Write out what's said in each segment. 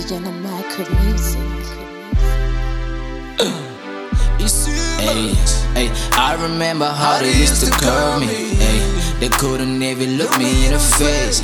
Dynamite music. Hey, I remember how they used to curve me. Hey, they couldn't even look me in the face.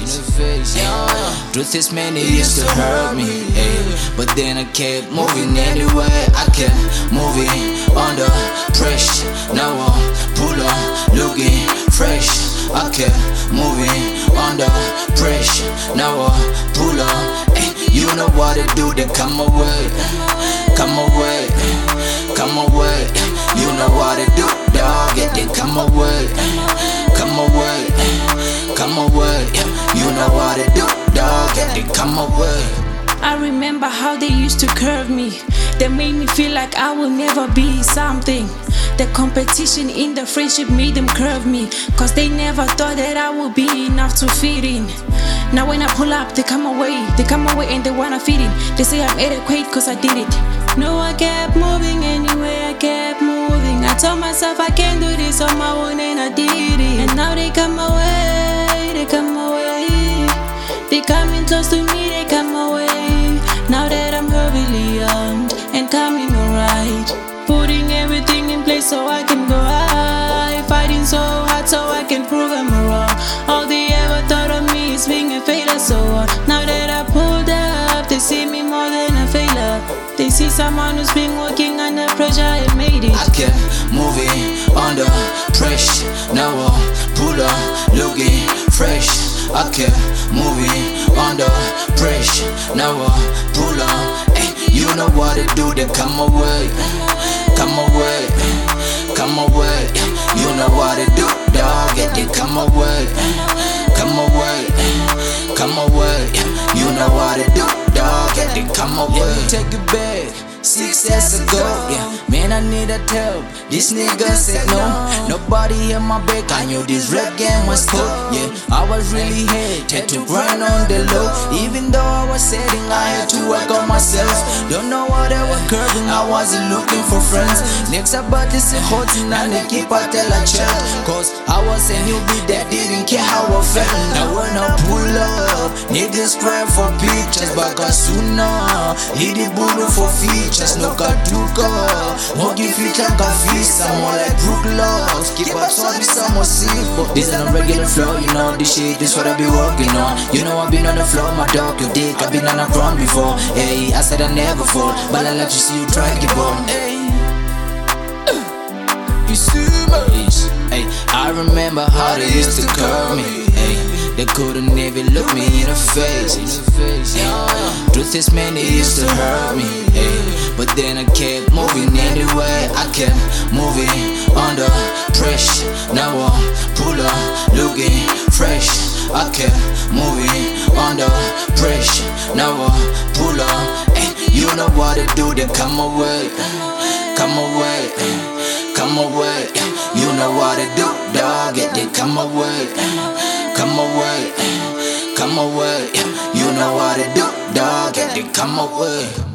Truth is, man, they used to hurt me. Hey, but then I kept moving anyway. I kept moving under pressure. Now I pull on, looking fresh. I kept moving under pressure. Now I pull on. Hey, you know what to do? Then come away, come away, come away. You know what to do, dog. Yeah, then come away, come away, come away. You know what to do, dog. Yeah, then come away. I remember how they used to curve me. They made me feel like I will never be something. The competition in the friendship made them curve me, cause they never thought that I would be enough to fit in. Now when I pull up, they come away and they wanna fit in. They say I'm adequate cause I did it. No, I kept moving anyway, I kept moving. I told myself I can't do this on my own and I did it. And now they come away, they come away. They coming close to me, they come away. Now that I'm heavily armed and coming alright, putting everything in place so I can go high, fighting so hard so I can prove them wrong. All they ever thought of me is being a failure, so now that I pulled up, they see me more than a failure. They see someone who's been working under pressure and made it. I kept moving under pressure. Now I pull on, looking fresh. I kept moving under pressure. Now I pull on. Hey, you know what to do, then come away, come away, come away. You know what to do, dog. Yeah, then come away, come away, come away. You know what to do, dog. Yeah, then come away. Let me take it back. 6 years ago, yeah, man, I needed help. This nigga said no, nobody in my back. I knew this rap game was cold. Yeah, I was really had to grind on the low. Even though I was setting, I had to work on myself. Don't know what I was curving, I wasn't looking for friends. Next about this and holding on the keep I tell a child. Cause I was a newbie that didn't care how I felt. Now when I pull up, niggas cry for pictures. Bakasuna, hit the bullet for features. No kaduka, mogi fita kafisa, more like Brook Logs. Keep up sorry, some more simple. This ain't a regular flow, you know this shit, this what I be working on. You know I've been on the floor, my dog, your dick, I've been on the ground before. Hey, I said I never fall, but I like to see you try to keep on. Hey, you see me? Hey, I remember how they used to curve me. Hey, they couldn't even look me in the face. Truth is, man, they used to hurt me. Hey, but then I kept moving anyway. I kept moving under pressure. Now I pull on, looking fresh. I kept moving under pressure. Now I pull on. Hey, you know what to do, then come away, come away, come away. You know what to do, dog. Yeah, then come away, come away, come away. You know what to do, dog. Yeah, then come away.